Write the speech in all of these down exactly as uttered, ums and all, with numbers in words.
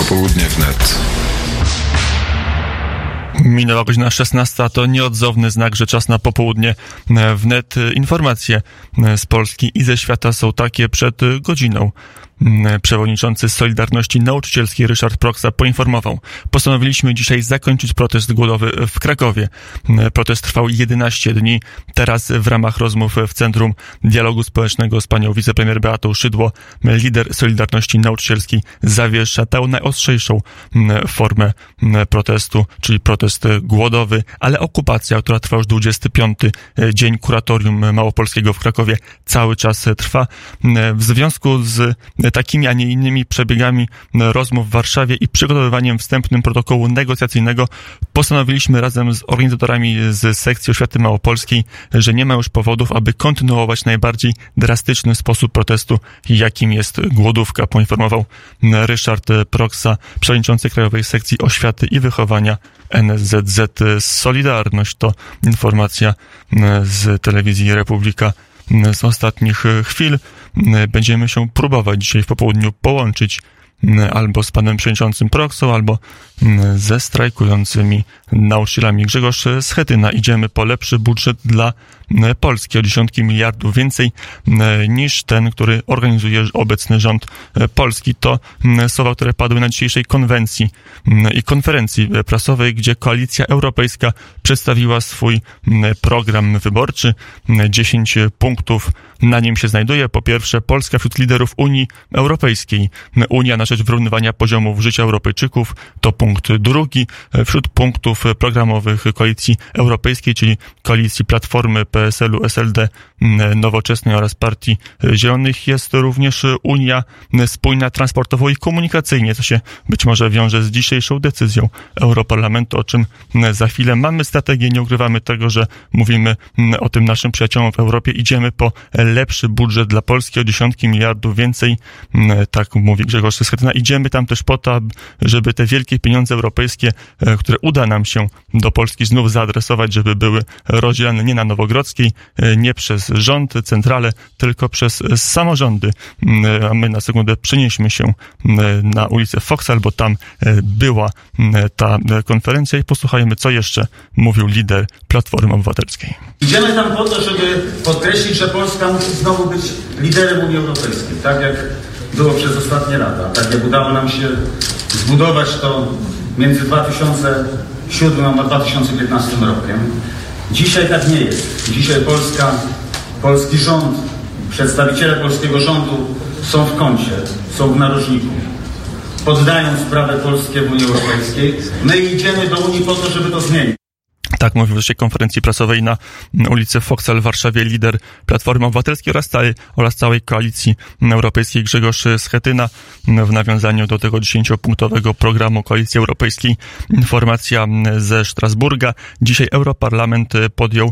Popołudnie wnet. Minęła godzina szesnasta, to nieodzowny znak, że czas na popołudnie wnet. Informacje z Polski i ze świata są takie przed godziną. Przewodniczący Solidarności Nauczycielskiej Ryszard Proksa poinformował: postanowiliśmy dzisiaj zakończyć protest głodowy w Krakowie. Protest trwał jedenaście dni. Teraz w ramach rozmów w Centrum Dialogu Społecznego z panią wicepremier Beatą Szydło lider Solidarności Nauczycielskiej zawiesza tę najostrzejszą formę protestu, czyli protest głodowy, ale okupacja, która trwa już dwudziesty piąty dzień kuratorium małopolskiego w Krakowie, cały czas trwa. W związku z takimi, a nie innymi przebiegami rozmów w Warszawie i przygotowywaniem wstępnym protokołu negocjacyjnego postanowiliśmy razem z organizatorami z sekcji oświaty małopolskiej, że nie ma już powodów, aby kontynuować najbardziej drastyczny sposób protestu, jakim jest głodówka, poinformował Ryszard Proksa, przewodniczący Krajowej Sekcji Oświaty i Wychowania N S Z Z Solidarność. To informacja z telewizji Republika z ostatnich chwil. Będziemy się próbować dzisiaj w popołudniu połączyć albo z panem przewodniczącym Proksą, albo ze strajkującymi nauczycielami. Grzegorz Schetyna: idziemy po lepszy budżet dla Polski o dziesiątki miliardów więcej niż ten, który organizuje obecny rząd polski. To słowa, które padły na dzisiejszej konwencji i konferencji prasowej, gdzie Koalicja Europejska przedstawiła swój program wyborczy. Dziesięć punktów na nim się znajduje. Po pierwsze, Polska wśród liderów Unii Europejskiej. Unia na rzecz wyrównywania poziomów życia Europejczyków. To punkt drugi. Wśród punktów programowych Koalicji Europejskiej, czyli Koalicji Platformy, P S L u, S L D, Nowoczesnej oraz Partii Zielonych, jest również Unia spójna transportowo i komunikacyjnie, co się być może wiąże z dzisiejszą decyzją Europarlamentu, o czym za chwilę. Mamy strategię, nie ukrywamy tego, że mówimy o tym naszym przyjaciołom w Europie. Idziemy po lepszy budżet dla Polski o dziesiątki miliardów więcej. Tak mówi Grzegorz Schetyna. Idziemy tam też po to, żeby te wielkie pieniądze europejskie, które uda nam się do Polski znów zaadresować, żeby były rozdzielane nie na Nowogrodzkiej, nie przez rząd, centralę, tylko przez samorządy. A my na sekundę przenieśmy się na ulicę Foksal, bo tam była ta konferencja, i posłuchajmy, co jeszcze mówił lider Platformy Obywatelskiej. Idziemy tam po to, żeby podkreślić, że Polska musi znowu być liderem Unii Europejskiej, tak jak było przez ostatnie lata, tak jak udało nam się zbudować to między dwa tysiące siódmym a dwa tysiące piętnastym rokiem. Dzisiaj tak nie jest. Dzisiaj Polska, polski rząd, przedstawiciele polskiego rządu są w kącie, są w narożniku. Poddają sprawę Polskie w Unii Europejskiej. My idziemy do Unii po to, żeby to zmienić. Tak mówił w czasie konferencji prasowej na ulicy Foksal w Warszawie lider Platformy Obywatelskiej oraz całej, oraz całej Koalicji Europejskiej Grzegorz Schetyna. W nawiązaniu do tego dziesięciopunktowego programu Koalicji Europejskiej informacja ze Strasburga. Dzisiaj Europarlament podjął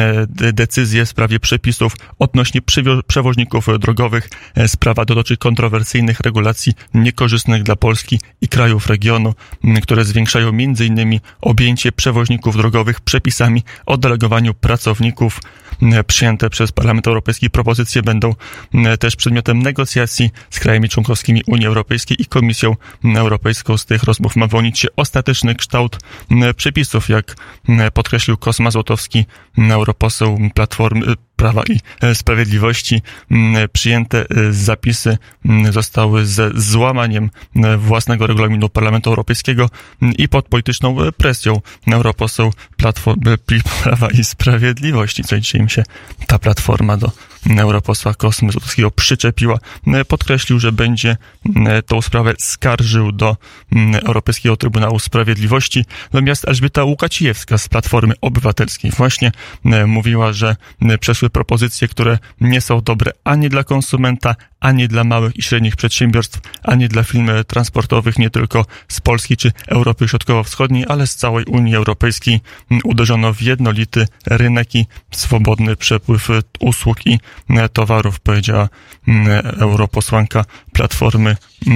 decyzję w sprawie przepisów odnośnie przewoźników drogowych. Sprawa dotyczy kontrowersyjnych regulacji niekorzystnych dla Polski i krajów regionu, które zwiększają między innymi objęcie przewoźników drogowych przepisami o delegowaniu pracowników. Przyjęte przez Parlament Europejski propozycje będą też przedmiotem negocjacji z krajami członkowskimi Unii Europejskiej i Komisją Europejską. Z tych rozmów ma wyłonić się ostateczny kształt przepisów, jak podkreślił Kosma Złotowski, europoseł Platformy Prawa i Sprawiedliwości. Przyjęte zapisy zostały ze złamaniem własnego regulaminu Parlamentu Europejskiego i pod polityczną presją europoseł Platformy Prawa i Sprawiedliwości, co dzisiaj im się ta platforma do europosła Kosmy Złotowskiego przyczepiła. Podkreślił, że będzie tą sprawę skarżył do Europejskiego Trybunału Sprawiedliwości. Natomiast Elżbieta Łukacijewska z Platformy Obywatelskiej właśnie mówiła, że przeszły propozycje, które nie są dobre ani dla konsumenta, ani dla małych i średnich przedsiębiorstw, ani dla firm transportowych nie tylko z Polski czy Europy Środkowo-Wschodniej, ale z całej Unii Europejskiej. Uderzono w jednolity rynek i swobodny przepływ usług i towarów, powiedziała europosłanka Platformy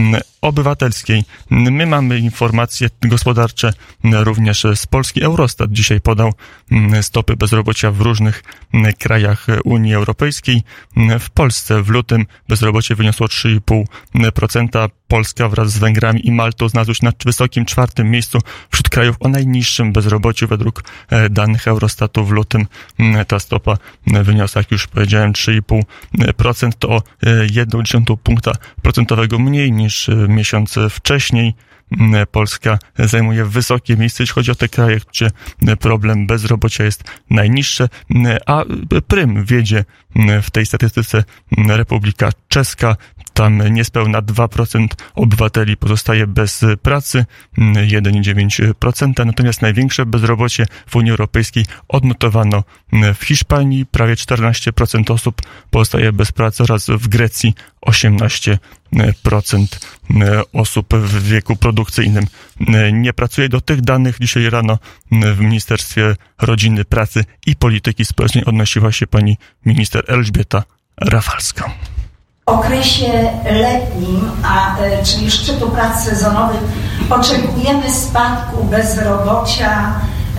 Obywatelskiej. My mamy informacje gospodarcze również z Polski. Eurostat dzisiaj podał stopy bezrobocia w różnych krajach Unii Europejskiej. W Polsce w lutym bezrobocie wyniosło trzy i pół procent. Polska wraz z Węgrami i Maltą znalazły się na wysokim czwartym miejscu wśród krajów o najniższym bezrobociu. Według danych Eurostatu w lutym ta stopa wyniosła, jak już powiedziałem, trzy i pół procent. To o jedną dziesiątą punkta procentowego mniej niż miesiąc wcześniej. Polska zajmuje wysokie miejsce, jeśli chodzi o te kraje, gdzie problem bezrobocia jest najniższy, a prym wiedzie w tej statystyce Republika Czeska. Tam niespełna dwa procent obywateli pozostaje bez pracy, jeden przecinek dziewięć procent, natomiast największe bezrobocie w Unii Europejskiej odnotowano w Hiszpanii, prawie czternaście procent osób pozostaje bez pracy oraz w Grecji osiemnaście procent osób w wieku produkcyjnym nie pracuje. Do tych danych dzisiaj rano w Ministerstwie Rodziny, Pracy i Polityki Społecznej odnosiła się pani minister Elżbieta Rafalska. W okresie letnim, a, czyli szczytu prac sezonowych, oczekujemy spadku bezrobocia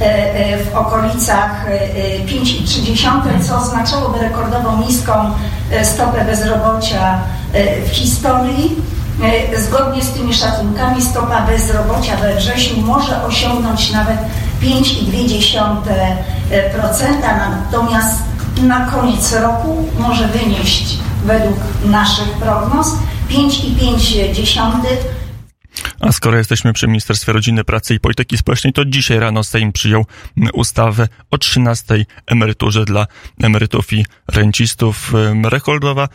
w okolicach pięć przecinek trzy, co oznaczałoby rekordowo niską stopę bezrobocia w historii. Zgodnie z tymi szacunkami stopa bezrobocia we wrześniu może osiągnąć nawet pięć przecinek dwa procent, natomiast na koniec roku może wynieść według naszych prognoz pięć przecinek pięć procent. A skoro jesteśmy przy Ministerstwie Rodziny, Pracy i Polityki Społecznej, to dzisiaj rano Sejm przyjął ustawę o trzynastej emeryturze dla emerytów i rencistów. Rekordowa,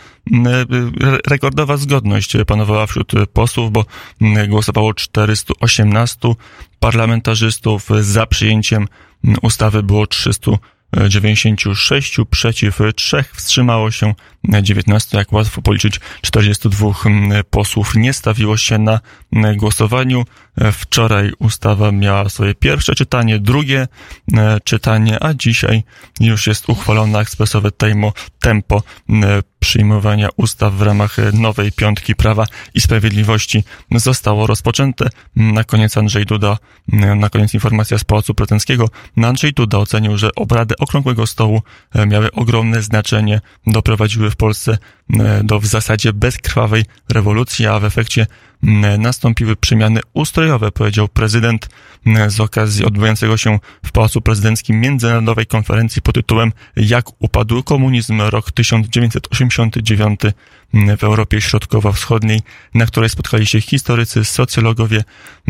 rekordowa zgodność panowała wśród posłów, bo głosowało czterystu osiemnastu parlamentarzystów. Za przyjęciem ustawy było trzystu dziewięćdziesięciu sześciu, przeciw trzech, wstrzymało się dziewiętnastu, jak łatwo policzyć, czterdziestu dwóch posłów nie stawiło się na głosowaniu. Wczoraj ustawa miała swoje pierwsze czytanie, drugie czytanie, a dzisiaj już jest uchwalona ekspresowe tempo przyjmowania ustaw w ramach nowej piątki Prawa i Sprawiedliwości zostało rozpoczęte. Na koniec Andrzej Duda, na koniec informacja z Pałacu Prezydenckiego. Andrzej Duda ocenił, że obrady Okrągłego Stołu miały ogromne znaczenie, doprowadziły w Polsce do w zasadzie bezkrwawej rewolucji, a w efekcie nastąpiły przemiany ustrojowe, powiedział prezydent z okazji odbywającego się w Pałacu Prezydenckim międzynarodowej konferencji pod tytułem Jak upadł komunizm, rok tysiąc dziewięćset osiemdziesiąty dziewiąty w Europie Środkowo-Wschodniej, na której spotkali się historycy, socjologowie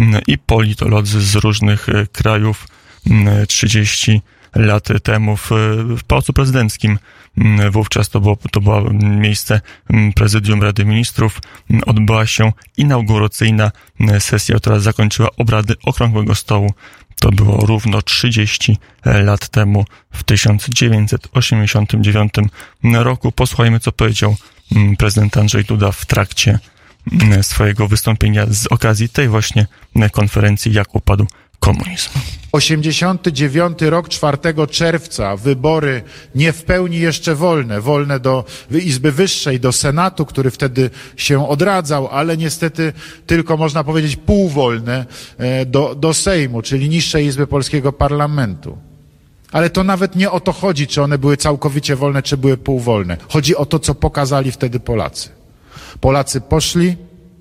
i politolodzy z różnych krajów. trzydzieści lat temu w, w Pałacu Prezydenckim. Wówczas to było, to było miejsce Prezydium Rady Ministrów. Odbyła się inauguracyjna sesja, która zakończyła obrady Okrągłego Stołu. To było równo trzydzieści lat temu, w tysiąc dziewięćset osiemdziesiątym dziewiątym roku. Posłuchajmy, co powiedział prezydent Andrzej Duda w trakcie swojego wystąpienia z okazji tej właśnie konferencji Jak upadł komunizm. osiemdziesiąty dziewiąty rok, czwartego czerwca, wybory nie w pełni jeszcze wolne, wolne do Izby Wyższej, do Senatu, który wtedy się odradzał, ale niestety tylko można powiedzieć półwolne do, do Sejmu, czyli niższej Izby Polskiego Parlamentu. Ale to nawet nie o to chodzi, czy one były całkowicie wolne, czy były półwolne. Chodzi o to, co pokazali wtedy Polacy. Polacy poszli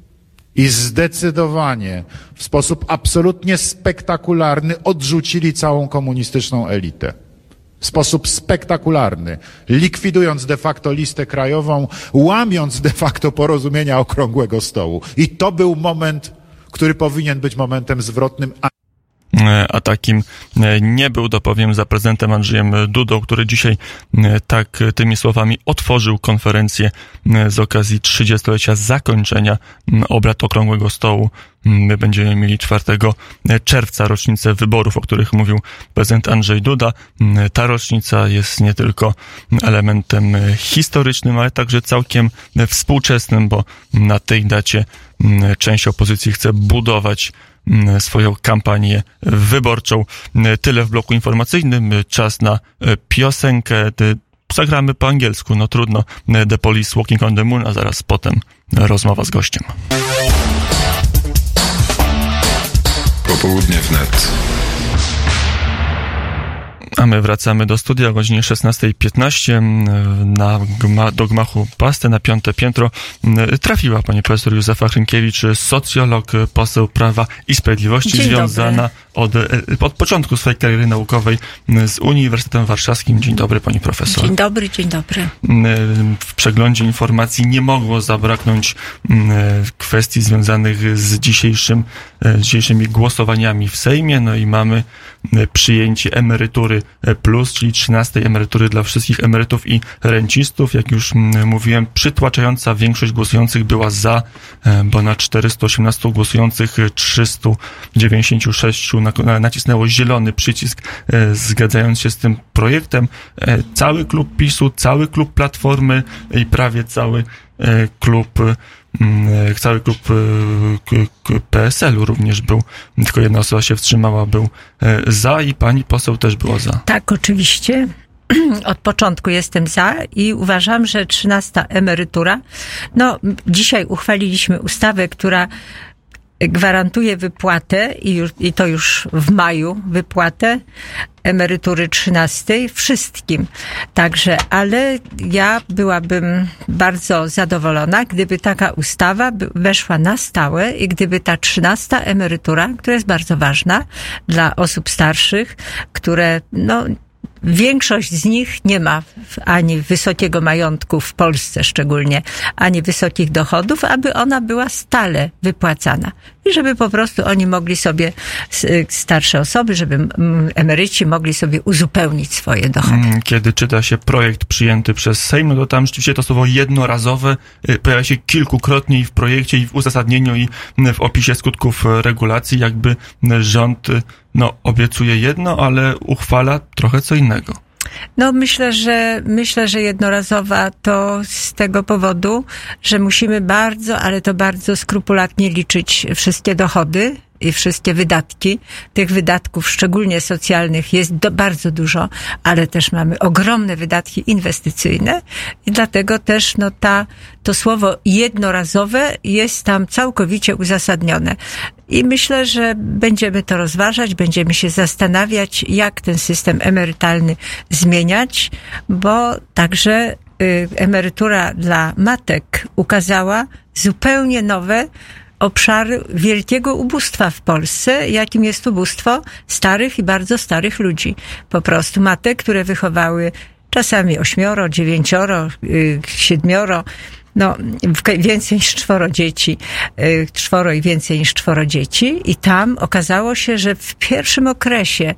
i zdecydowanie, w sposób absolutnie spektakularny odrzucili całą komunistyczną elitę. W sposób spektakularny, likwidując de facto listę krajową, łamiąc de facto porozumienia Okrągłego Stołu. I to był moment, który powinien być momentem zwrotnym. A takim nie był, dopowiem, za prezydentem Andrzejem Dudą, który dzisiaj tak tymi słowami otworzył konferencję z okazji trzydziestolecia zakończenia obrad Okrągłego Stołu. My będziemy mieli czwartego czerwca rocznicę wyborów, o których mówił prezydent Andrzej Duda. Ta rocznica jest nie tylko elementem historycznym, ale także całkiem współczesnym, bo na tej dacie część opozycji chce budować swoją kampanię wyborczą. Tyle w bloku informacyjnym. Czas na piosenkę. Zagramy po angielsku, no trudno. The Police, Walking on the Moon, a zaraz potem rozmowa z gościem. Popołudnie wnet. A my wracamy do studia o godzinie szesnasta piętnaście. Na gma, do gmachu Pasty na piąte piętro trafiła pani profesor Józefa Hrynkiewicz, socjolog, poseł Prawa i Sprawiedliwości, Dzień związana od, od początku swojej kariery naukowej z Uniwersytetem Warszawskim. Dzień dobry, pani profesor. Dzień dobry, dzień dobry. W przeglądzie informacji nie mogło zabraknąć kwestii związanych z dzisiejszym, z dzisiejszymi głosowaniami w Sejmie. No i mamy przyjęcie emerytury plus, czyli trzynastej emerytury dla wszystkich emerytów i rencistów. Jak już mówiłem, przytłaczająca większość głosujących była za, bo na czterystu osiemnastu głosujących trzysta dziewięćdziesiąt sześć nacisnęło zielony przycisk, zgadzając się z tym projektem. Cały klub PiSu, cały klub Platformy i prawie cały klub Cały klub P S L u również był, tylko jedna osoba się wstrzymała, był za i pani poseł też była za. Tak, oczywiście. Od początku jestem za i uważam, że trzynasta emerytura, no dzisiaj uchwaliliśmy ustawę, która gwarantuje wypłatę i, już, i to już w maju wypłatę emerytury trzynastej wszystkim. Także, ale ja byłabym bardzo zadowolona, gdyby taka ustawa weszła na stałe i gdyby ta trzynasta emerytura, która jest bardzo ważna dla osób starszych, które, no, większość z nich nie ma ani wysokiego majątku w Polsce szczególnie, ani wysokich dochodów, aby ona była stale wypłacana. I żeby po prostu oni mogli sobie, starsze osoby, żeby emeryci mogli sobie uzupełnić swoje dochody. Kiedy czyta się projekt przyjęty przez Sejm, no to tam rzeczywiście to słowo jednorazowe pojawia się kilkukrotnie i w projekcie, i w uzasadnieniu, i w opisie skutków regulacji, jakby rząd no, obiecuje jedno, ale uchwala trochę co innego. No myślę, że myślę, że jednorazowa to z tego powodu, że musimy bardzo, ale to bardzo skrupulatnie liczyć wszystkie dochody i wszystkie wydatki. Tych wydatków, szczególnie socjalnych, jest do, bardzo dużo, ale też mamy ogromne wydatki inwestycyjne i dlatego też no ta, to słowo jednorazowe jest tam całkowicie uzasadnione. I myślę, że będziemy to rozważać, będziemy się zastanawiać, jak ten system emerytalny zmieniać, bo także y, emerytura dla matek ukazała zupełnie nowe obszary wielkiego ubóstwa w Polsce, jakim jest ubóstwo starych i bardzo starych ludzi. Po prostu matek, które wychowały czasami ośmioro, dziewięcioro, yy, siedmioro, no więcej niż czworo dzieci, yy, czworo i więcej niż czworo dzieci i tam okazało się, że w pierwszym okresie,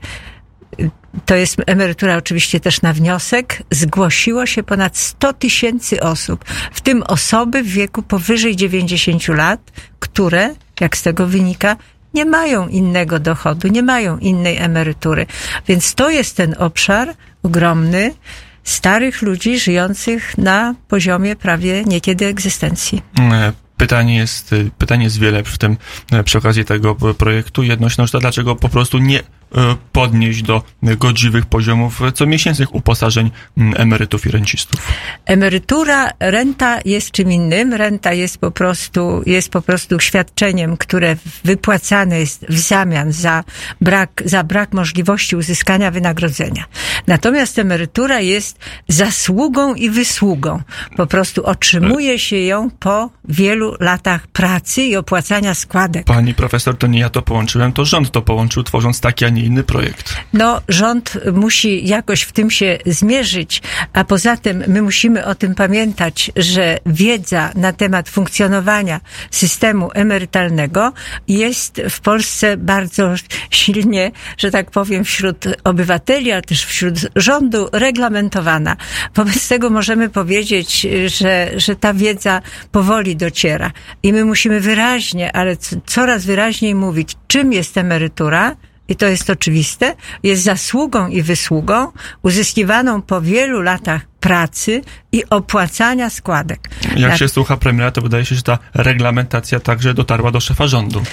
to jest emerytura oczywiście też na wniosek, zgłosiło się ponad sto tysięcy osób, w tym osoby w wieku powyżej dziewięćdziesięciu lat, które, jak z tego wynika, nie mają innego dochodu, nie mają innej emerytury. Więc to jest ten obszar ogromny starych ludzi żyjących na poziomie prawie niekiedy egzystencji. Pytanie jest, pytanie jest wiele w tym, przy okazji tego projektu. Jedność, no, to dlaczego po prostu nie podnieść do godziwych poziomów comiesięcznych uposażeń emerytów i rencistów? Emerytura, renta jest czym innym. Renta jest po prostu, jest po prostu świadczeniem, które wypłacane jest w zamian za brak, za brak możliwości uzyskania wynagrodzenia. Natomiast emerytura jest zasługą i wysługą. Po prostu otrzymuje się ją po wielu latach pracy i opłacania składek. Pani profesor, to nie ja to połączyłem, to rząd to połączył, tworząc taki, a nie inny projekt. No, rząd musi jakoś w tym się zmierzyć, a poza tym my musimy o tym pamiętać, że wiedza na temat funkcjonowania systemu emerytalnego jest w Polsce bardzo silnie, że tak powiem, wśród obywateli, ale też wśród rządu reglamentowana. Wobec tego możemy powiedzieć, że, że ta wiedza powoli dociera i my musimy wyraźnie, ale coraz wyraźniej mówić, czym jest emerytura. I to jest oczywiste, jest zasługą i wysługą uzyskiwaną po wielu latach pracy i opłacania składek. Jak Na... się słucha premiera, to wydaje się, że ta reglamentacja także dotarła do szefa rządu.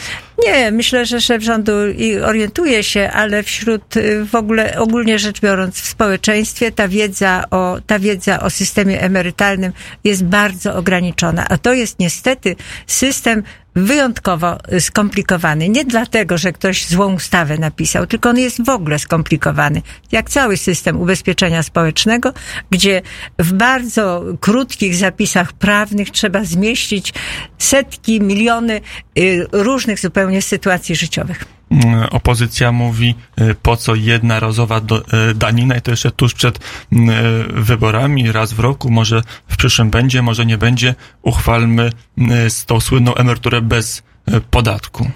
Nie, myślę, że szef rządu i orientuje się, ale wśród w ogóle, ogólnie rzecz biorąc, w społeczeństwie ta wiedza o, ta wiedza o systemie emerytalnym jest bardzo ograniczona, a to jest niestety system wyjątkowo skomplikowany. Nie dlatego, że ktoś złą ustawę napisał, tylko on jest w ogóle skomplikowany. Jak cały system ubezpieczenia społecznego, gdzie w bardzo krótkich zapisach prawnych trzeba zmieścić setki, miliony różnych zupełnie sytuacji życiowych. Opozycja mówi, po co jednorazowa danina i to jeszcze tuż przed wyborami, raz w roku, może w przyszłym będzie, może nie będzie, uchwalmy tą słynną emeryturę bez podatku.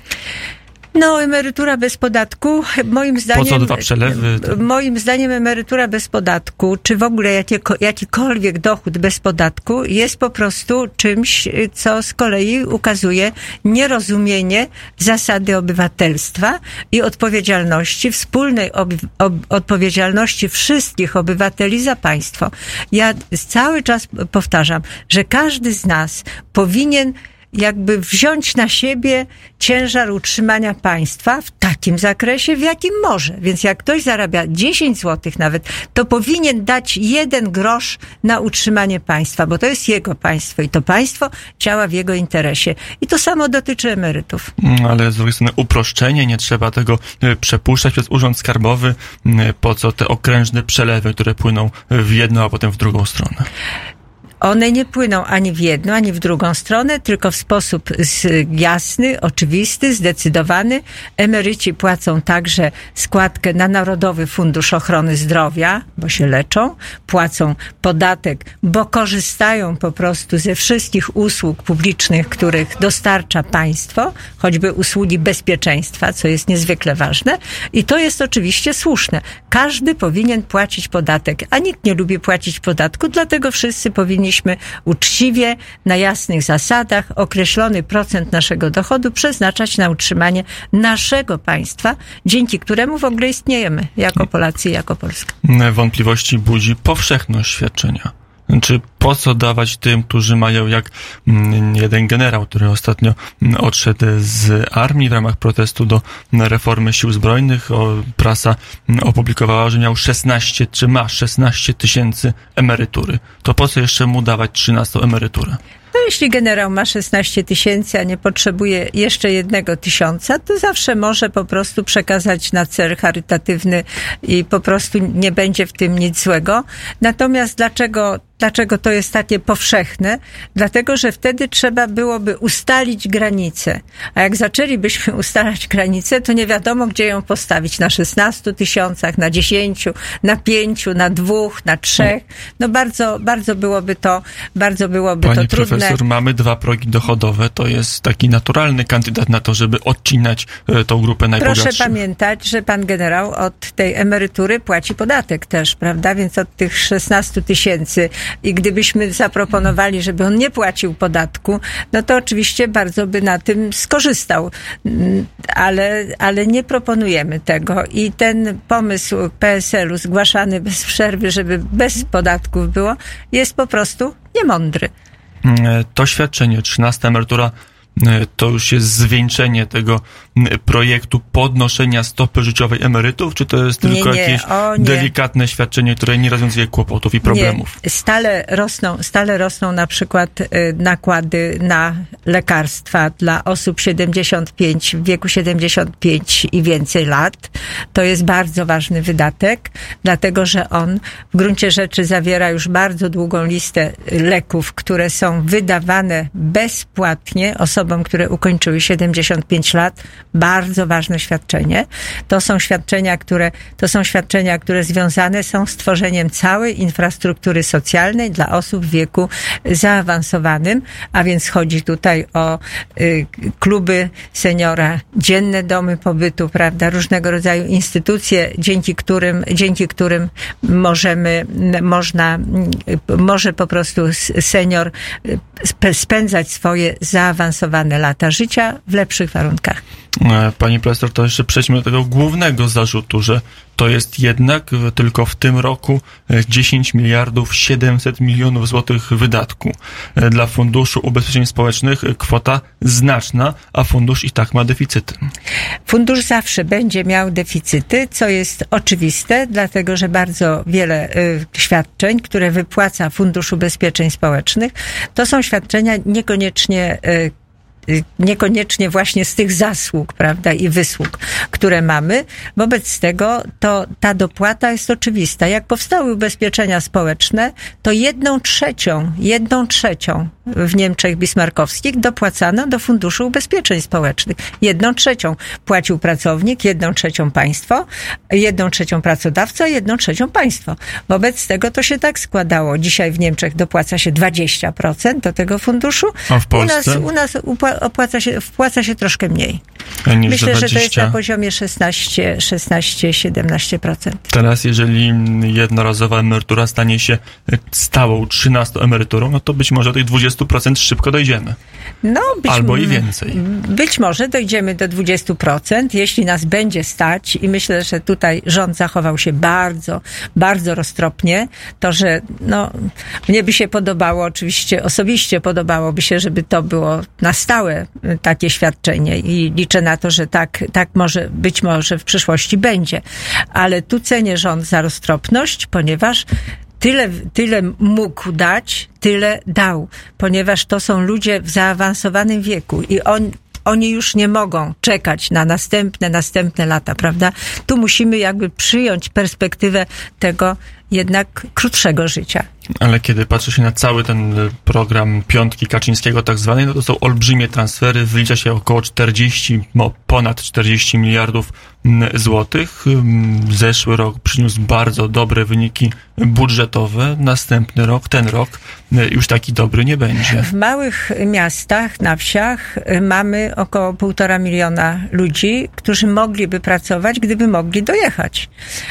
No, emerytura bez podatku, moim zdaniem... Po co dwa przelewy? Moim zdaniem emerytura bez podatku, czy w ogóle jakieko, jakikolwiek dochód bez podatku jest po prostu czymś, co z kolei ukazuje nierozumienie zasady obywatelstwa i odpowiedzialności, wspólnej ob, ob, odpowiedzialności wszystkich obywateli za państwo. Ja cały czas powtarzam, że każdy z nas powinien jakby wziąć na siebie ciężar utrzymania państwa w takim zakresie, w jakim może. Więc jak ktoś zarabia dziesięć złotych nawet, to powinien dać jeden grosz na utrzymanie państwa, bo to jest jego państwo i to państwo działa w jego interesie. I to samo dotyczy emerytów. Ale z drugiej strony uproszczenie, nie trzeba tego przepuszczać przez Urząd Skarbowy, po co te okrężne przelewy, które płyną w jedną, a potem w drugą stronę. One nie płyną ani w jedną, ani w drugą stronę, tylko w sposób jasny, oczywisty, zdecydowany. Emeryci płacą także składkę na Narodowy Fundusz Ochrony Zdrowia, bo się leczą, płacą podatek, bo korzystają po prostu ze wszystkich usług publicznych, których dostarcza państwo, choćby usługi bezpieczeństwa, co jest niezwykle ważne. I to jest oczywiście słuszne. Każdy powinien płacić podatek, a nikt nie lubi płacić podatku, dlatego wszyscy powinni uczciwie, na jasnych zasadach, określony procent naszego dochodu przeznaczać na utrzymanie naszego państwa, dzięki któremu w ogóle istniejemy jako Polacy i jako Polska. Wątpliwości budzi powszechność świadczenia. Czy po co dawać tym, którzy mają jak jeden generał, który ostatnio odszedł z armii w ramach protestu do reformy sił zbrojnych. O, prasa opublikowała, że miał szesnaście, czy ma szesnaście tysięcy emerytury. To po co jeszcze mu dawać trzynastą emeryturę? No jeśli generał ma szesnaście tysięcy, a nie potrzebuje jeszcze jednego tysiąca, to zawsze może po prostu przekazać na cel charytatywny i po prostu nie będzie w tym nic złego. Natomiast dlaczego Dlaczego to jest takie powszechne? Dlatego, że wtedy trzeba byłoby ustalić granicę. A jak zaczęlibyśmy ustalać granicę, to nie wiadomo, gdzie ją postawić. Na szesnastu tysiącach, na dziesięciu, na pięciu, na dwóch, na trzech. No bardzo, bardzo byłoby to, bardzo byłoby Pani to trudne. profesor, mamy dwa progi dochodowe. To jest taki naturalny kandydat na to, żeby odcinać tą grupę najbogatszych. Proszę pamiętać, że pan generał od tej emerytury płaci podatek też, prawda? Więc od tych szesnastu tysięcy i gdybyśmy zaproponowali, żeby on nie płacił podatku, no to oczywiście bardzo by na tym skorzystał. Ale, ale nie proponujemy tego i ten pomysł P S L u zgłaszany bez przerwy, żeby bez podatków było, jest po prostu niemądry. To świadczenie, trzynasta emerytura, to już jest zwieńczenie tego projektu podnoszenia stopy życiojowej emerytów, czy to jest tylko nie, nie, jakieś o, nie. delikatne świadczenie, które nie rozwiązuje kłopotów i problemów? Nie. Stale rosną, stale rosną na przykład y, nakłady na lekarstwa dla osób siedemdziesiąt pięć, w wieku siedemdziesiąt pięć i więcej lat. To jest bardzo ważny wydatek, dlatego że on w gruncie rzeczy zawiera już bardzo długą listę leków, które są wydawane bezpłatnie osobom, które ukończyły siedemdziesiąt pięć lat. Bardzo ważne świadczenie. To są świadczenia, które, to są świadczenia, które związane są z tworzeniem całej infrastruktury socjalnej dla osób w wieku zaawansowanym, a więc chodzi tutaj o y, kluby seniora, dzienne domy pobytu, prawda, różnego rodzaju instytucje, dzięki którym, dzięki którym możemy, można, może po prostu senior spędzać swoje zaawansowane zaawansowane lata życia w lepszych warunkach. Pani profesor, to jeszcze przejdźmy do tego głównego zarzutu, że to jest jednak tylko w tym roku dziesięć miliardów siedemset milionów złotych wydatku. Dla Funduszu Ubezpieczeń Społecznych kwota znaczna, a fundusz i tak ma deficyty. Fundusz zawsze będzie miał deficyty, co jest oczywiste, dlatego że bardzo wiele y, świadczeń, które wypłaca Fundusz Ubezpieczeń Społecznych, to są świadczenia niekoniecznie y, niekoniecznie właśnie z tych zasług, prawda, i wysług, które mamy. Wobec tego to ta dopłata jest oczywista. Jak powstały ubezpieczenia społeczne, to jedną trzecią, jedną trzecią w Niemczech bismarckowskich dopłacano do Funduszu Ubezpieczeń Społecznych. Jedną trzecią płacił pracownik, jedną trzecią państwo, jedną trzecią pracodawca, jedną trzecią państwo. Wobec tego to się tak składało. Dzisiaj w Niemczech dopłaca się dwadzieścia procent do tego funduszu. A w Polsce? U nas, u nas opłaca się, wpłaca się troszkę mniej. Niż Myślę, dwadzieścia. że to jest na poziomie szesnaście, szesnaście, siedemnaście procent. Teraz, jeżeli jednorazowa emerytura stanie się stałą trzynastą emeryturą, no to być może do tych dwudziestu procent szybko dojdziemy. No, być Albo m- i więcej. Być może dojdziemy do dwudziestu procent, jeśli nas będzie stać, i myślę, że tutaj rząd zachował się bardzo, bardzo roztropnie. To, że no, mnie by się podobało, oczywiście osobiście podobałoby się, żeby to było na stałe takie świadczenie i liczę na to, że tak, tak może, być może w przyszłości będzie. Ale tu cenię rząd za roztropność, ponieważ Tyle, tyle mógł dać, tyle dał, ponieważ to są ludzie w zaawansowanym wieku i on, oni już nie mogą czekać na następne, następne lata, prawda? Tu musimy jakby przyjąć perspektywę tego jednak krótszego życia. Ale kiedy patrzy się na cały ten program piątki Kaczyńskiego tak zwanej, no to są olbrzymie transfery, wylicza się około czterdzieści, no ponad czterdzieści miliardów złotych. Zeszły rok przyniósł bardzo dobre wyniki budżetowe, następny rok, ten rok już taki dobry nie będzie. W małych miastach, na wsiach mamy około półtora miliona ludzi, którzy mogliby pracować, gdyby mogli dojechać.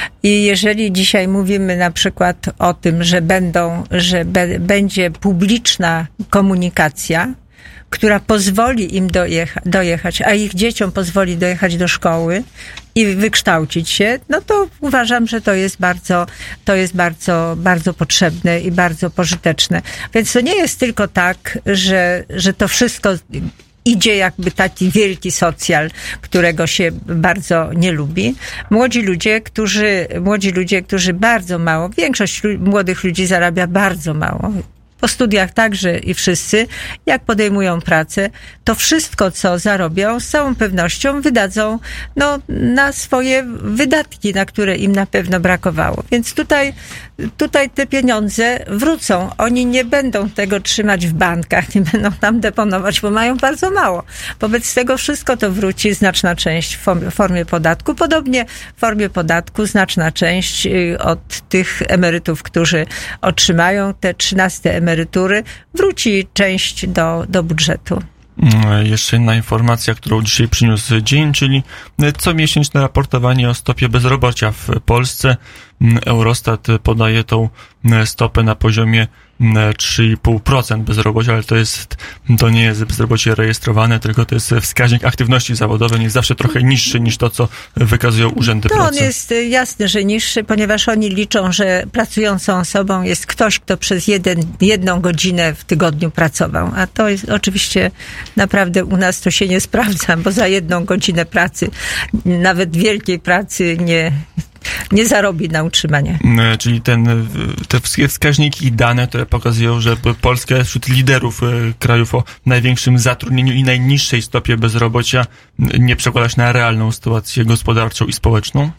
I jeżeli dzisiaj mówimy na przykład o tym, że będą, że be, będzie publiczna komunikacja, która pozwoli im dojecha, dojechać, a ich dzieciom pozwoli dojechać do szkoły i wykształcić się, no to uważam, że to jest bardzo, to jest bardzo, bardzo potrzebne i bardzo pożyteczne. Więc to nie jest tylko tak, że, że to wszystko idzie jakby taki wielki socjal, którego się bardzo nie lubi. Młodzi ludzie, którzy, młodzi ludzie, którzy bardzo mało, większość młodych ludzi zarabia bardzo mało. Po studiach także i wszyscy, jak podejmują pracę, to wszystko, co zarobią, z całą pewnością wydadzą no, na swoje wydatki, na które im na pewno brakowało. Więc tutaj, tutaj te pieniądze wrócą. Oni nie będą tego trzymać w bankach, nie będą tam deponować, bo mają bardzo mało. Wobec tego wszystko to wróci, znaczna część w formie podatku. Podobnie w formie podatku znaczna część od tych emerytów, którzy otrzymają te trzynaste emerytury, emerytury, wróci część do, do budżetu. Jeszcze jedna informacja, którą dzisiaj przyniósł dzień, czyli comiesięczne raportowanie o stopie bezrobocia w Polsce. Eurostat podaje tą stopę na poziomie trzy i pół procent bezrobocia, ale to jest, to nie jest bezrobocie rejestrowane, tylko to jest wskaźnik aktywności zawodowej, jest zawsze trochę niższy niż to, co wykazują urzędy to pracy. On jest jasne, że niższy, ponieważ oni liczą, że pracującą osobą jest ktoś, kto przez jeden, jedną godzinę w tygodniu pracował, a to jest oczywiście naprawdę u nas to się nie sprawdza, bo za jedną godzinę pracy, nawet wielkiej pracy nie nie zarobi na utrzymanie. Czyli ten, te wszystkie wskaźniki i dane, które pokazują, że Polska jest wśród liderów krajów o największym zatrudnieniu i najniższej stopie bezrobocia, nie przekłada się na realną sytuację gospodarczą i społeczną?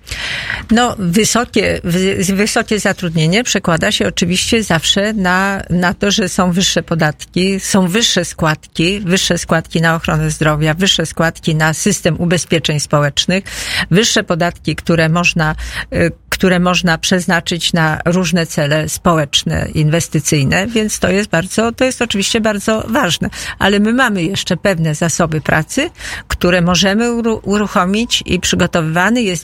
No, wysokie, wysokie zatrudnienie przekłada się oczywiście zawsze na, na to, że są wyższe podatki, są wyższe składki, wyższe składki na ochronę zdrowia, wyższe składki na system ubezpieczeń społecznych, wyższe podatki, które można, które można przeznaczyć na różne cele społeczne, inwestycyjne, więc to jest bardzo, to jest oczywiście bardzo ważne. Ale my mamy jeszcze pewne zasoby pracy, które możemy uruchomić i przygotowywany jest bardzo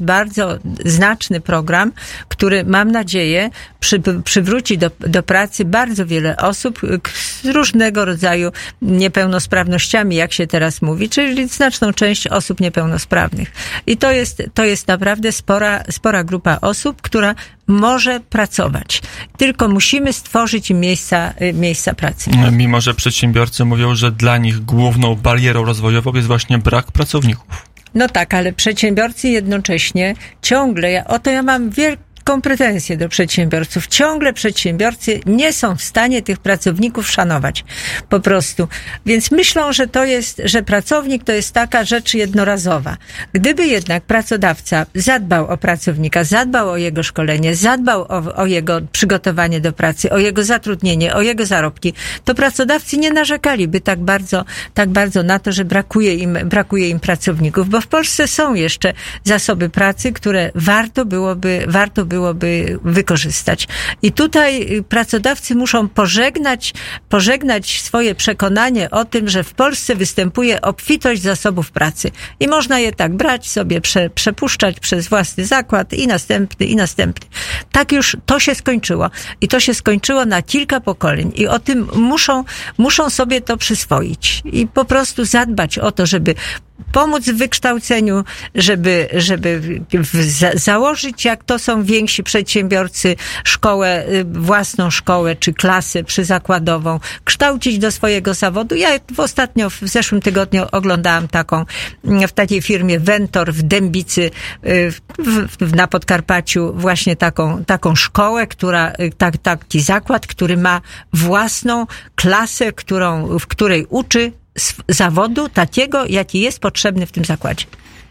bardzo znaczny program, który mam nadzieję przy, przywróci do, do pracy bardzo wiele osób z różnego rodzaju niepełnosprawnościami, jak się teraz mówi, czyli znaczną część osób niepełnosprawnych. I to jest, to jest naprawdę spora, spora grupa osób, która może pracować. Tylko musimy stworzyć im miejsca, miejsca pracy. Mimo że przedsiębiorcy mówią, że dla nich główną barierą rozwojową jest właśnie brak pracowników. No tak, ale przedsiębiorcy jednocześnie ciągle, ja, oto ja mam wielką pretensję do przedsiębiorców. Ciągle przedsiębiorcy nie są w stanie tych pracowników szanować. Po prostu. Więc myślą, że to jest, że pracownik to jest taka rzecz jednorazowa. Gdyby jednak pracodawca zadbał o pracownika, zadbał o jego szkolenie, zadbał o, o jego przygotowanie do pracy, o jego zatrudnienie, o jego zarobki, to pracodawcy nie narzekaliby tak bardzo, tak bardzo na to, że brakuje im, brakuje im pracowników, bo w Polsce są jeszcze zasoby pracy, które warto byłoby, warto byłoby wykorzystać. I tutaj pracodawcy muszą pożegnać, pożegnać swoje przekonanie o tym, że w Polsce występuje obfitość zasobów pracy. I można je tak brać, sobie prze, przepuszczać przez własny zakład i następny, i następny. Tak już to się skończyło. I to się skończyło na kilka pokoleń. I o tym muszą, muszą sobie to przyswoić. I po prostu zadbać o to, żeby pomóc w wykształceniu, żeby, żeby w, za, założyć, jak to są więksi przedsiębiorcy, szkołę, własną szkołę czy klasę przyzakładową, kształcić do swojego zawodu. Ja w ostatnio, w zeszłym tygodniu oglądałam taką, w takiej firmie Ventor w Dębicy, w, w, na Podkarpaciu, właśnie taką, taką szkołę, która, tak, taki zakład, który ma własną klasę, którą, w której uczy zawodu takiego, jaki jest potrzebny w tym zakładzie.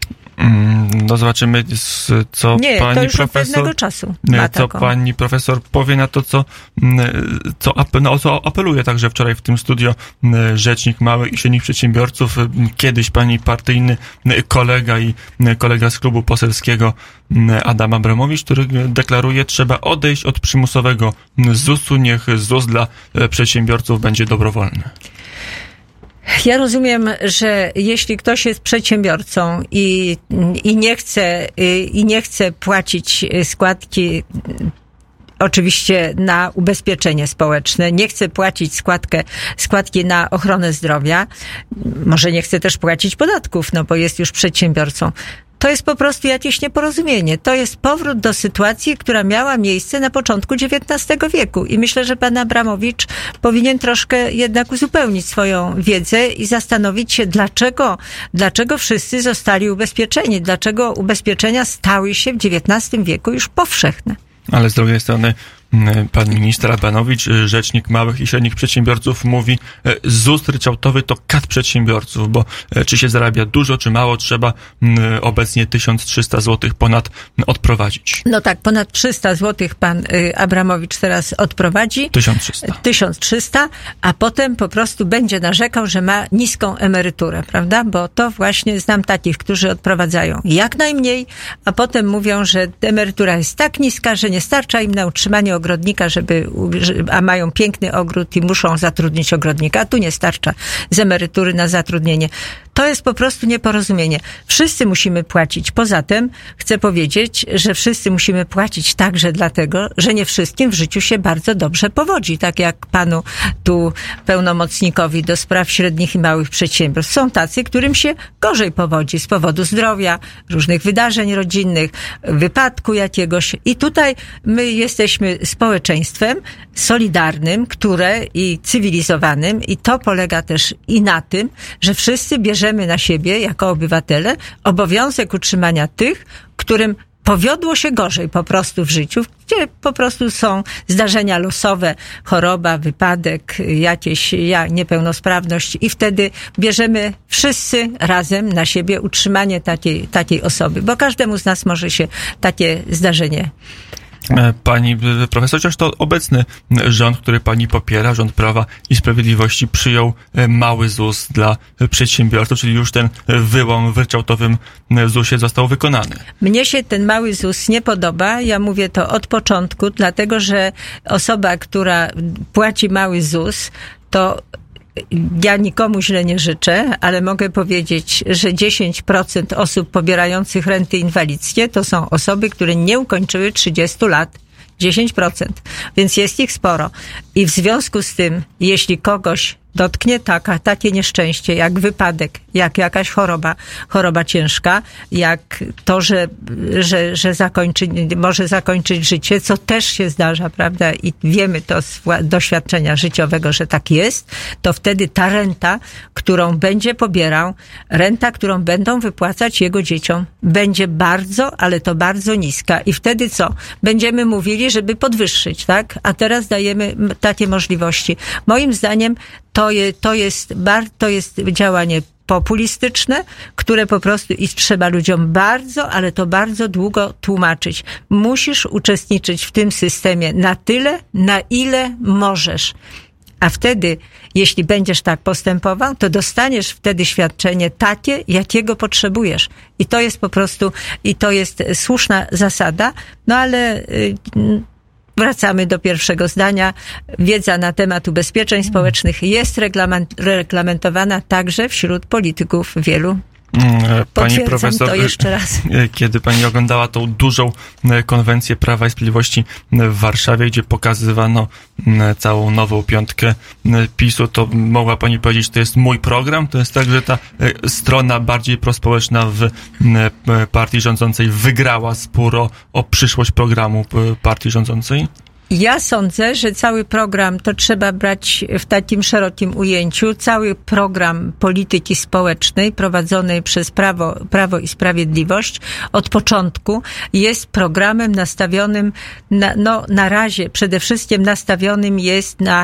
No zobaczymy, co Nie, pani to już profesor... od pewnego czasu Nie, ma co taką. pani profesor powie na to, co, co, apel, no, co apeluje także wczoraj w tym studio rzecznik małych i średnich przedsiębiorców, kiedyś pani partyjny kolega i kolega z klubu poselskiego Adam Abramowicz, który deklaruje, trzeba odejść od przymusowego zusu, niech ZUS dla przedsiębiorców będzie dobrowolny. Ja rozumiem, że jeśli ktoś jest przedsiębiorcą i, i nie chce, i nie chce płacić składki, oczywiście na ubezpieczenie społeczne, nie chce płacić składkę, składki na ochronę zdrowia, może nie chce też płacić podatków, no bo jest już przedsiębiorcą. To jest po prostu jakieś nieporozumienie. To jest powrót do sytuacji, która miała miejsce na początku dziewiętnastego wieku. I myślę, że pan Abramowicz powinien troszkę jednak uzupełnić swoją wiedzę i zastanowić się, dlaczego, dlaczego wszyscy zostali ubezpieczeni, dlaczego ubezpieczenia stały się w dziewiętnastym wieku już powszechne. Ale z drugiej strony pan minister Abanowicz, rzecznik małych i średnich przedsiębiorców, mówi, ZUS ryczałtowy to kat przedsiębiorców, bo czy się zarabia dużo, czy mało, trzeba obecnie tysiąc trzysta złotych ponad odprowadzić. No tak, ponad trzysta złotych pan Abramowicz teraz odprowadzi. tysiąc trzysta. tysiąc trzysta, a potem po prostu będzie narzekał, że ma niską emeryturę, prawda? Bo to właśnie znam takich, którzy odprowadzają jak najmniej, a potem mówią, że emerytura jest tak niska, że nie starcza im na utrzymanie ogrodnika, żeby, a mają piękny ogród i muszą zatrudnić ogrodnika, a tu nie starcza z emerytury na zatrudnienie. To jest po prostu nieporozumienie. Wszyscy musimy płacić. Poza tym chcę powiedzieć, że wszyscy musimy płacić także dlatego, że nie wszystkim w życiu się bardzo dobrze powodzi. Tak jak panu tu pełnomocnikowi do spraw średnich i małych przedsiębiorstw. Są tacy, którym się gorzej powodzi z powodu zdrowia, różnych wydarzeń rodzinnych, wypadku jakiegoś. I tutaj my jesteśmy społeczeństwem solidarnym, które i cywilizowanym, i to polega też i na tym, że wszyscy bierzemy na siebie jako obywatele obowiązek utrzymania tych, którym powiodło się gorzej po prostu w życiu, gdzie po prostu są zdarzenia losowe, choroba, wypadek, jakieś niepełnosprawność i wtedy bierzemy wszyscy razem na siebie utrzymanie takiej, takiej osoby, bo każdemu z nas może się takie zdarzenie. Pani profesor, chociaż to obecny rząd, który pani popiera, rząd Prawa i Sprawiedliwości, przyjął mały ZUS dla przedsiębiorców, czyli już ten wyłom w ryczałtowym zusie został wykonany. Mnie się ten mały ZUS nie podoba. Ja mówię to od początku, dlatego że osoba, która płaci mały ZUS, to ja nikomu źle nie życzę, ale mogę powiedzieć, że dziesięć procent osób pobierających renty inwalidzkie to są osoby, które nie ukończyły trzydziestu lat. dziesięć procent. Więc jest ich sporo. I w związku z tym, jeśli kogoś dotknie taka, takie nieszczęście, jak wypadek, jak jakaś choroba, choroba ciężka, jak to, że, że, że zakończy, może zakończyć życie, co też się zdarza, prawda? I wiemy to z doświadczenia życiowego, że tak jest, to wtedy ta renta, którą będzie pobierał, renta, którą będą wypłacać jego dzieciom, będzie bardzo, ale to bardzo niska. I wtedy co? Będziemy mówili, żeby podwyższyć, tak? A teraz dajemy takie możliwości. Moim zdaniem To, je, to, jest, to jest działanie populistyczne, które po prostu i trzeba ludziom bardzo, ale to bardzo długo tłumaczyć. Musisz uczestniczyć w tym systemie na tyle, na ile możesz. A wtedy, jeśli będziesz tak postępował, to dostaniesz wtedy świadczenie takie, jakiego potrzebujesz. I to jest po prostu, i to jest słuszna zasada, no ale Yy, wracamy do pierwszego zdania. Wiedza na temat ubezpieczeń społecznych jest reglamentowana także wśród polityków wielu. Pani profesor, to jeszcze raz. Kiedy pani oglądała tą dużą konwencję Prawa i Sprawiedliwości w Warszawie, gdzie pokazywano całą nową piątkę PiSu, to mogła pani powiedzieć, że to jest mój program? To jest tak, że ta strona bardziej prospołeczna w partii rządzącej wygrała spór o, o przyszłość programu partii rządzącej? Ja sądzę, że cały program to trzeba brać w takim szerokim ujęciu. Cały program polityki społecznej prowadzonej przez Prawo, Prawo i Sprawiedliwość od początku jest programem nastawionym na, no, na razie przede wszystkim nastawionym jest na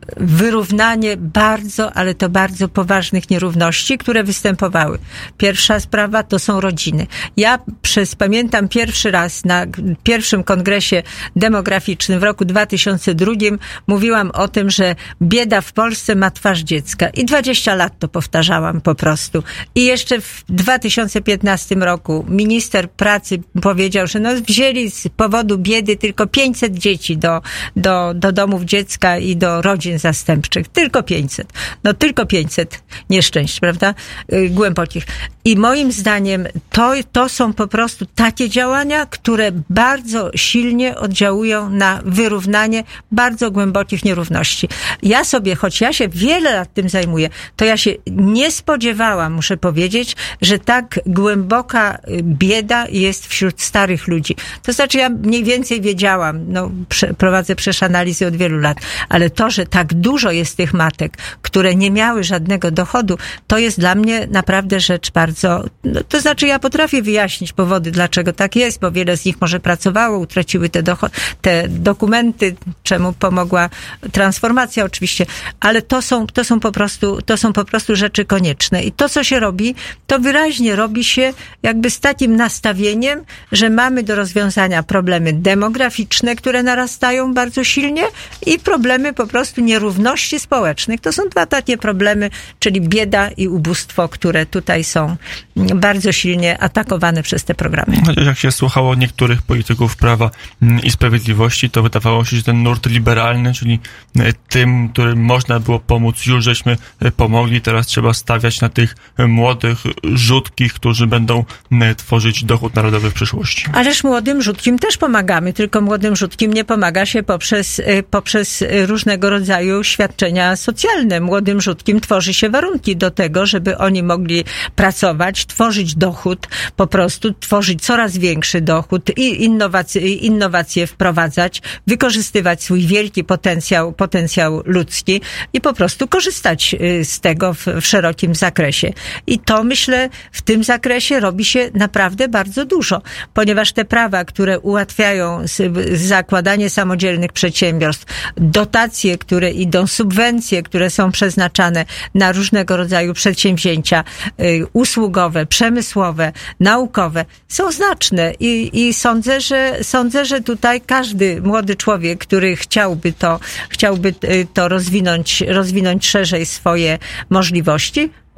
wyrównanie bardzo, ale to bardzo poważnych nierówności, które występowały. Pierwsza sprawa to są rodziny. Ja przez, pamiętam pierwszy raz na pierwszym kongresie demograficznym w roku dwa tysiące drugim mówiłam o tym, że bieda w Polsce ma twarz dziecka. I dwadzieścia lat to powtarzałam po prostu. I jeszcze w dwa tysiące piętnastym roku minister pracy powiedział, że no wzięli z powodu biedy tylko pięćset dzieci do, do, do domów dziecka i do rodzin zastępczych. Tylko pięćset. No tylko pięćset nieszczęść, prawda? Głębokich. I moim zdaniem to, to są po prostu takie działania, które bardzo silnie oddziałują na wyrównanie bardzo głębokich nierówności. Ja sobie, choć ja się wiele lat tym zajmuję, to ja się nie spodziewałam, muszę powiedzieć, że tak głęboka bieda jest wśród starych ludzi. To znaczy ja mniej więcej wiedziałam, no prze, prowadzę przecież analizy od wielu lat, ale to, że tak dużo jest tych matek, które nie miały żadnego dochodu, to jest dla mnie naprawdę rzecz bardzo, no, to znaczy ja potrafię wyjaśnić powody, dlaczego tak jest, bo wiele z nich może pracowało, utraciły te, docho- te dokumenty, czemu pomogła transformacja oczywiście, ale to są, to są po prostu, to są po prostu rzeczy konieczne. I to, co się robi, to wyraźnie robi się jakby z takim nastawieniem, że mamy do rozwiązania problemy demograficzne, które narastają bardzo silnie i problemy po prostu nierówności społecznych. To są dwa takie problemy, czyli bieda i ubóstwo, które tutaj są bardzo silnie atakowane przez te programy. Chociaż jak się słuchało niektórych polityków Prawa i Sprawiedliwości, to wydawało się, że ten nurt liberalny, czyli tym, którym można było pomóc, już żeśmy pomogli, teraz trzeba stawiać na tych młodych, rzutkich, którzy będą tworzyć dochód narodowy w przyszłości. Ależ młodym, rzutkim też pomagamy, tylko młodym, rzutkim nie pomaga się poprzez, poprzez różnego rodzaju świadczenia socjalne. Młodym, rzutkim tworzy się warunki do tego, żeby oni mogli pracować, tworzyć dochód, po prostu tworzyć coraz większy dochód i innowacje, innowacje wprowadzać, wykorzystywać swój wielki potencjał, potencjał ludzki i po prostu korzystać z tego w, w szerokim zakresie. I to, myślę, w tym zakresie robi się naprawdę bardzo dużo, ponieważ te prawa, które ułatwiają zakładanie samodzielnych przedsiębiorstw, dotacje, które idą, subwencje, które są przeznaczane na różnego rodzaju przedsięwzięcia y, usługowe, przemysłowe, naukowe, są znaczne i, i sądzę, że sądzę, że tutaj każdy młody człowiek, który chciałby to, chciałby to rozwinąć, rozwinąć szerzej swoje możliwości,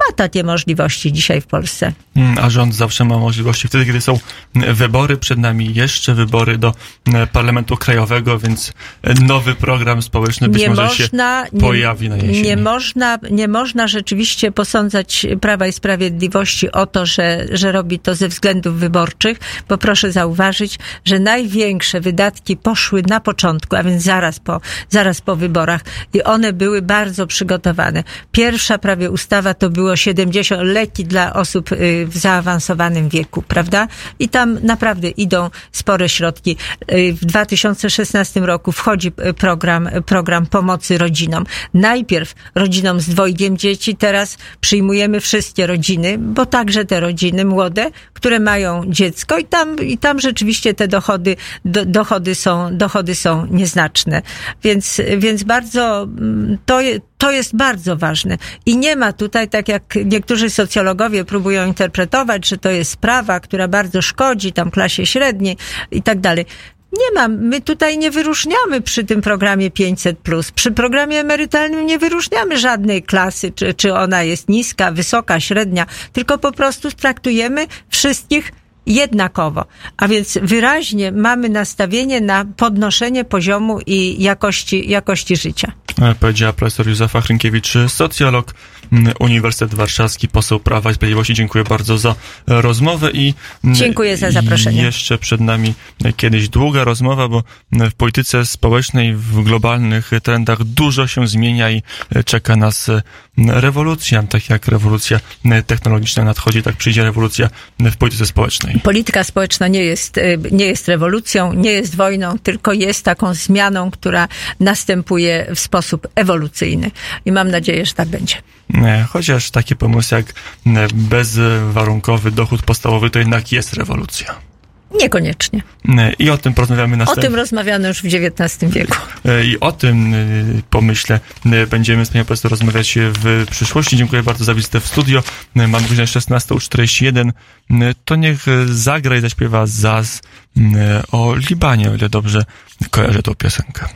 ma takie możliwości dzisiaj w Polsce. A rząd zawsze ma możliwości wtedy, kiedy są wybory przed nami, jeszcze wybory do Parlamentu Krajowego, więc nowy program społeczny być nie może można, się pojawi na jesieni. Nie można, nie można rzeczywiście posądzać Prawa i Sprawiedliwości o to, że, że robi to ze względów wyborczych, bo proszę zauważyć, że największe wydatki poszły na początku, a więc zaraz po, zaraz po wyborach i one były bardzo przygotowane. Pierwsza prawie ustawa to było siedemdziesiąt leki dla osób w zaawansowanym wieku, prawda? I tam naprawdę idą spore środki. W dwa tysiące szesnastym roku wchodzi program, program pomocy rodzinom. Najpierw rodzinom z dwojgiem dzieci, teraz przyjmujemy wszystkie rodziny, bo także te rodziny młode, które mają dziecko i tam, i tam rzeczywiście te dochody, do, dochody są, dochody są nieznaczne. Więc, więc bardzo, to, to jest bardzo ważne. I nie ma tutaj, tak jak niektórzy socjologowie próbują interpretować, że to jest sprawa, która bardzo szkodzi tam klasie średniej i tak dalej. Nie ma. My tutaj nie wyróżniamy przy tym programie pięćset plus. Przy programie emerytalnym nie wyróżniamy żadnej klasy, czy, czy ona jest niska, wysoka, średnia, tylko po prostu traktujemy wszystkich jednakowo. A więc wyraźnie mamy nastawienie na podnoszenie poziomu i jakości, jakości życia. Powiedziała profesor Józefa Hrynkiewicz, socjolog, Uniwersytet Warszawski, poseł Prawa i Sprawiedliwości. Dziękuję bardzo za rozmowę i dziękuję za zaproszenie. Jeszcze przed nami kiedyś długa rozmowa, bo w polityce społecznej, w globalnych trendach dużo się zmienia i czeka nas rewolucja. Tak jak rewolucja technologiczna nadchodzi, tak przyjdzie rewolucja w polityce społecznej. Polityka społeczna nie jest, nie jest rewolucją, nie jest wojną, tylko jest taką zmianą, która następuje w sposób ewolucyjny. I mam nadzieję, że tak będzie. Chociaż takie pomysły jak bezwarunkowy dochód podstawowy to jednak jest rewolucja. Niekoniecznie. I o tym porozmawiamy następnie. O tym rozmawiano już w dziewiętnastym wieku. I o tym, pomyślę, będziemy z panią profesor rozmawiać w przyszłości. Dziękuję bardzo za wizytę w studio. Mamy godzinę szesnastą czterdzieści jeden. To niech zagra i zaśpiewa Zaz o Libanie, o ile dobrze kojarzę tą piosenkę.